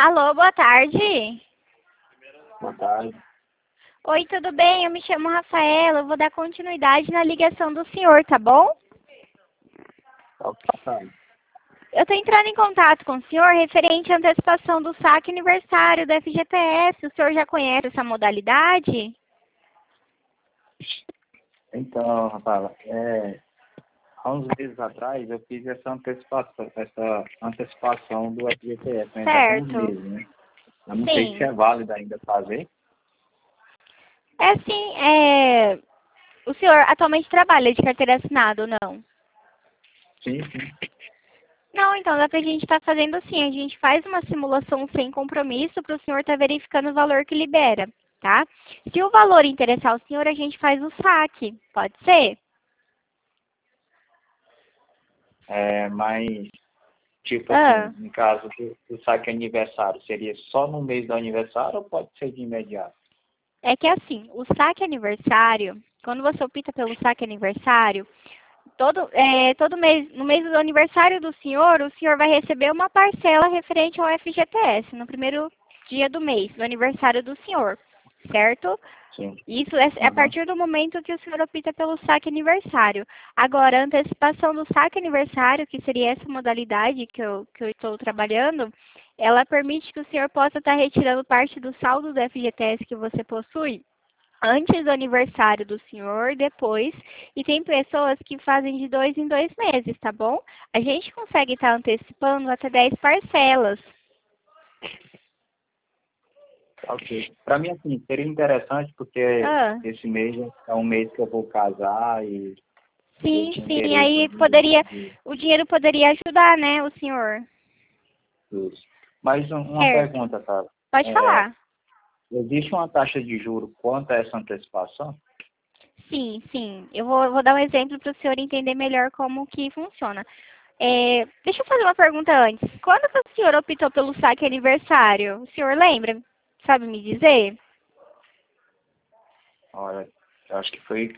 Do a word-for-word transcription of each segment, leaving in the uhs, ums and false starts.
Alô, boa tarde. Boa tarde. Oi, tudo bem? Eu me chamo Rafaela. Eu vou dar continuidade na ligação do senhor, tá bom? Tá. Eu estou entrando em contato com o senhor referente à antecipação do saque aniversário do F G T S. O senhor já conhece essa modalidade? Então, Rafaela, é, há uns meses atrás eu fiz essa antecipação, essa antecipação do F G T S, né? Já tem uns Certo. meses, né? Eu não sei Sim. se é válido ainda fazer. É assim, é... o senhor atualmente trabalha de carteira assinada ou não? Sim, sim. Não, então dá pra gente estar fazendo assim, a gente faz uma simulação sem compromisso para o senhor estar verificando o valor que libera, tá? Se o valor interessar o senhor, a gente faz o saque, pode ser? É, mas, tipo Ah, assim, no caso do, do saque aniversário, seria só no mês do aniversário ou pode ser de imediato? é que assim, o saque aniversário, quando você opta pelo saque aniversário, todo, é, todo mês, no mês do aniversário do senhor, o senhor vai receber uma parcela referente ao F G T S, no primeiro dia do mês, do aniversário do senhor, certo? Sim. Isso é é a Aham. partir do momento que o senhor opta pelo saque aniversário. Agora, a antecipação do saque aniversário, que seria essa modalidade que eu, que eu estou trabalhando, ela permite que o senhor possa estar retirando parte do saldo do F G T S que você possui antes do aniversário do senhor, depois, e tem pessoas que fazem de dois em dois meses, tá bom? A gente consegue estar antecipando até dez parcelas. Ok. Para mim, assim, seria interessante porque Ah, esse mês é um mês que eu vou casar e eu sim, tinha sim, interesse aí de, poderia, de, o dinheiro poderia ajudar, né, o senhor? disso. Mas um- uma Certo. pergunta, cara. Pode É, falar. existe uma taxa de juro quanto a essa antecipação? Sim, sim. Eu vou, vou dar um exemplo para o senhor entender melhor como que funciona. É, deixa eu fazer uma pergunta antes. Quando que o senhor optou pelo saque aniversário? O senhor lembra? Sabe me dizer? Olha, eu acho que foi,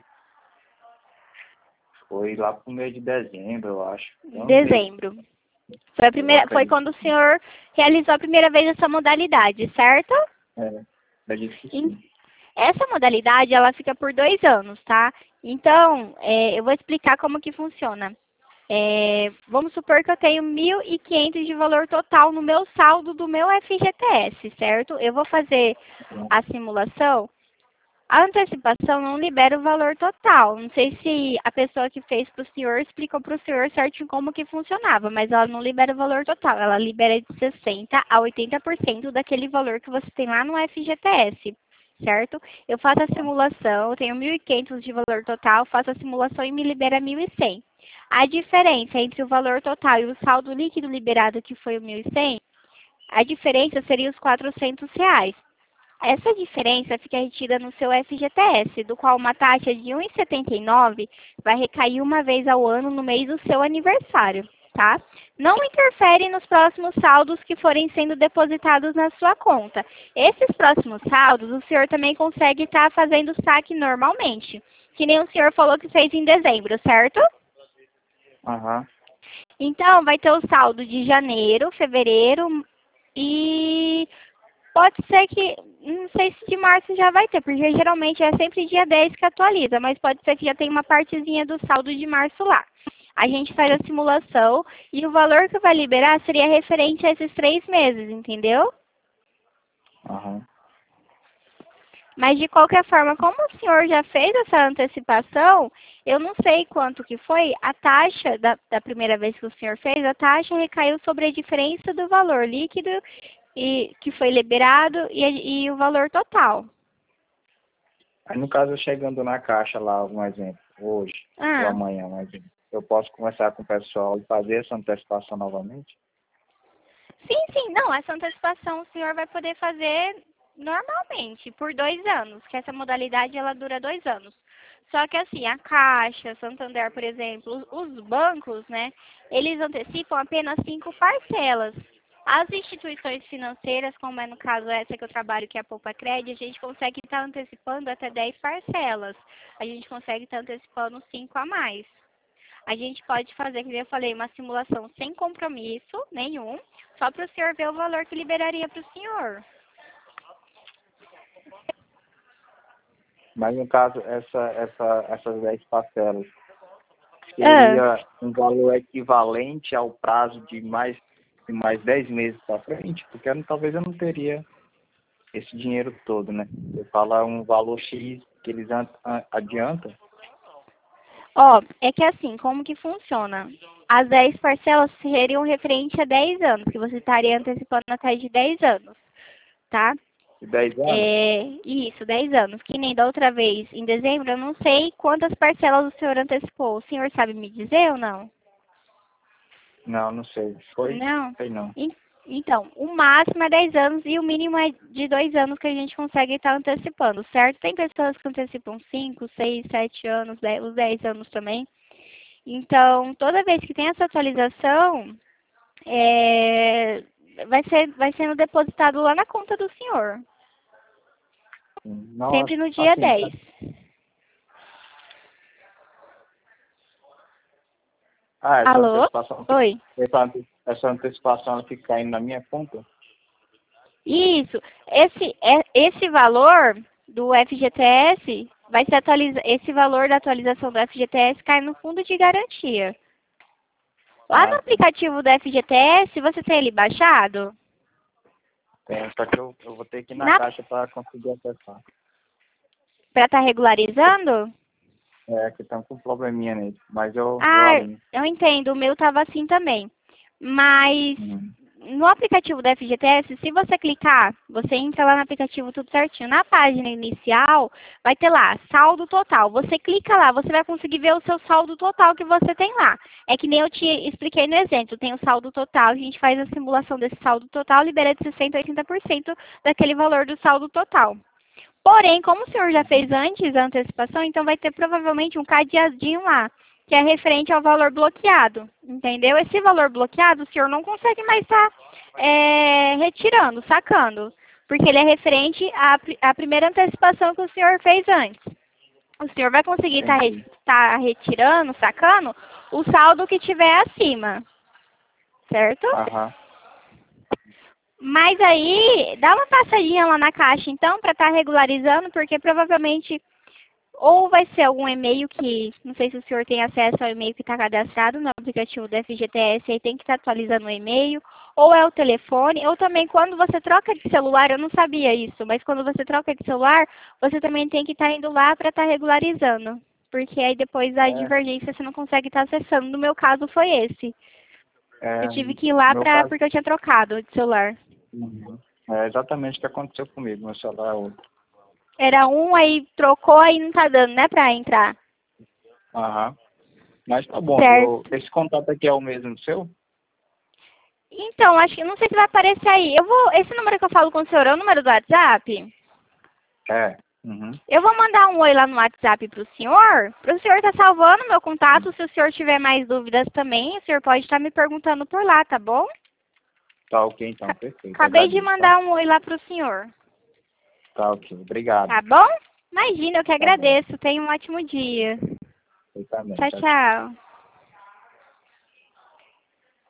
foi lá pro mês de dezembro, eu acho. Tem uns meses, Dezembro. Foi, a eu primeira, foi acredito quando que o sim. senhor realizou a primeira vez essa modalidade, certo? É, acredito que Em- sim. Essa modalidade, ela fica por dois anos, tá? Então, é, eu vou explicar como que funciona. É, vamos supor que eu tenho mil e quinhentos de valor total no meu saldo do meu F G T S, certo? Eu vou fazer a simulação. A antecipação não libera o valor total. Não sei se a pessoa que fez para o senhor explicou para o senhor certinho como que funcionava, mas ela não libera o valor total. Ela libera de sessenta por cento a oitenta por cento daquele valor que você tem lá no F G T S, certo? Eu faço a simulação, eu tenho mil e quinhentos de valor total, faço a simulação e me libera mil e cem. A diferença entre o valor total e o saldo líquido liberado, que foi o mil e cem, a diferença seria os quatrocentos reais. Essa diferença fica retida no seu F G T S, do qual uma taxa de um vírgula setenta e nove vai recair uma vez ao ano no mês do seu aniversário, tá? Não interfere nos próximos saldos que forem sendo depositados na sua conta. Esses próximos saldos, o senhor também consegue estar fazendo saque normalmente, que nem o senhor falou que fez em dezembro, certo? Aham. Então, vai ter o saldo de janeiro, fevereiro e pode ser que, não sei se de março já vai ter, porque geralmente é sempre dia dez que atualiza, mas pode ser que já tenha uma partezinha do saldo de março lá. A gente faz a simulação e o valor que vai liberar seria referente a esses três meses, entendeu? Aham. Mas de qualquer forma, como o senhor já fez essa antecipação, eu não sei quanto que foi, a taxa da, da primeira vez que o senhor fez, a taxa recaiu sobre a diferença do valor líquido e, que foi liberado e, e o valor total. Aí, no caso, eu chegando na caixa lá, um exemplo, hoje ou Ah, amanhã, um exemplo, eu posso conversar com o pessoal e fazer essa antecipação novamente? sim, sim, não, essa antecipação o senhor vai poder fazer normalmente, por dois anos, que essa modalidade ela dura dois anos. Só que assim, a Caixa, Santander, por exemplo, os os bancos, né, eles antecipam apenas cinco parcelas. As instituições financeiras, como é no caso essa que eu trabalho, que é a Poupa Crédito, a gente consegue estar antecipando até dez parcelas. A gente consegue estar antecipando cinco a mais. a gente pode fazer, como eu falei, uma simulação sem compromisso nenhum, só para o senhor ver o valor que liberaria para o senhor. Mas no caso, essa, essa, essas dez parcelas, Ah. seria um valor equivalente ao prazo de mais, de mais dez meses para frente? Porque eu, não- talvez eu não teria esse dinheiro todo, né? Eu falo um valor X que eles an- an- adiantam. Ó, é que assim, como que funciona? As dez parcelas seriam referente a dez anos, que você estaria antecipando até de dez anos, tá? De dez anos? É, isso, dez anos. Que nem da outra vez, em dezembro, eu não sei quantas parcelas o senhor antecipou. O senhor sabe me dizer ou não? Não, não sei. Foi? Não? Sei não. En- Então, o máximo é dez anos e o mínimo é de dois anos que a gente consegue estar antecipando, certo? Tem pessoas que antecipam cinco, seis, sete anos, dez, os dez anos também. Então, toda vez que tem essa atualização, é, vai ser, vai sendo depositado lá na conta do senhor. Não, Sempre no dia assim, dez. ah, essa Alô? antecipação, Oi. essa, ante- essa antecipação ela fica caindo na minha conta? Isso. Esse, é- esse valor do F G T S vai ser atualiza, esse valor da atualização do F G T S cai no fundo de garantia. Lá Ah, no tem. aplicativo do F G T S, você tem ele baixado? Tem, só que eu, eu vou ter que ir na Na, caixa para conseguir acessar. para estar regularizando? É, que estão com um probleminha nele. Mas eu vou Ah, ali. eu entendo, o meu estava assim também. Mas Hum. no aplicativo do F G T S, se você clicar, você entra lá no aplicativo tudo certinho. Na página inicial, vai ter lá, saldo total. Você clica lá, você vai conseguir ver o seu saldo total que você tem lá. É que nem eu te expliquei no exemplo, tem o saldo total, a gente faz a simulação desse saldo total, libera de sessenta a oitenta por cento daquele valor do saldo total. Porém, como o senhor já fez antes a antecipação, então vai ter provavelmente um cadeadinho lá, que é referente ao valor bloqueado, entendeu? Esse valor bloqueado, o senhor não consegue mais estar é, retirando, sacando, porque ele é referente à, pri- à primeira antecipação que o senhor fez antes. O senhor vai conseguir estar Entendi. retirando, sacando, o saldo que tiver acima, certo? Aham. Mas aí, dá uma passadinha lá na caixa, então, para estar regularizando, porque provavelmente ou vai ser algum e-mail que, não sei se o senhor tem acesso ao e-mail que está cadastrado no aplicativo do F G T S, aí tem que estar atualizando o e-mail, ou é o telefone, ou também quando você troca de celular, eu não sabia isso, mas quando você troca de celular, você também tem que estar indo lá para estar regularizando, porque aí depois da É, divergência você não consegue estar acessando. No meu caso foi esse. é, Eu tive que ir lá meu pra, caso. porque eu tinha trocado de celular. Uhum. É exatamente o que aconteceu comigo. Meu celular é outro. Era um, aí trocou, aí não tá dando, né, pra entrar. Aham. Mas tá bom. Eu, Certo. esse contato aqui é o mesmo seu? Então, acho que, não sei se vai aparecer aí. Eu vou, esse número que eu falo com o senhor é o número do WhatsApp? É. Uhum. Eu vou mandar um oi lá no WhatsApp pro senhor, pro senhor tá salvando meu contato. Se o senhor tiver mais dúvidas também, o senhor pode estar me perguntando por lá, tá bom? Tá ok, então. Ca- Perfeito. Acabei de Agradeço, tá? mandar um oi lá pro senhor. Tá ok. Obrigado. Tá bom? Imagina, eu que Tá bom. agradeço. Tenha um ótimo dia. Você também. Tchau, Tchau, tchau. tchau.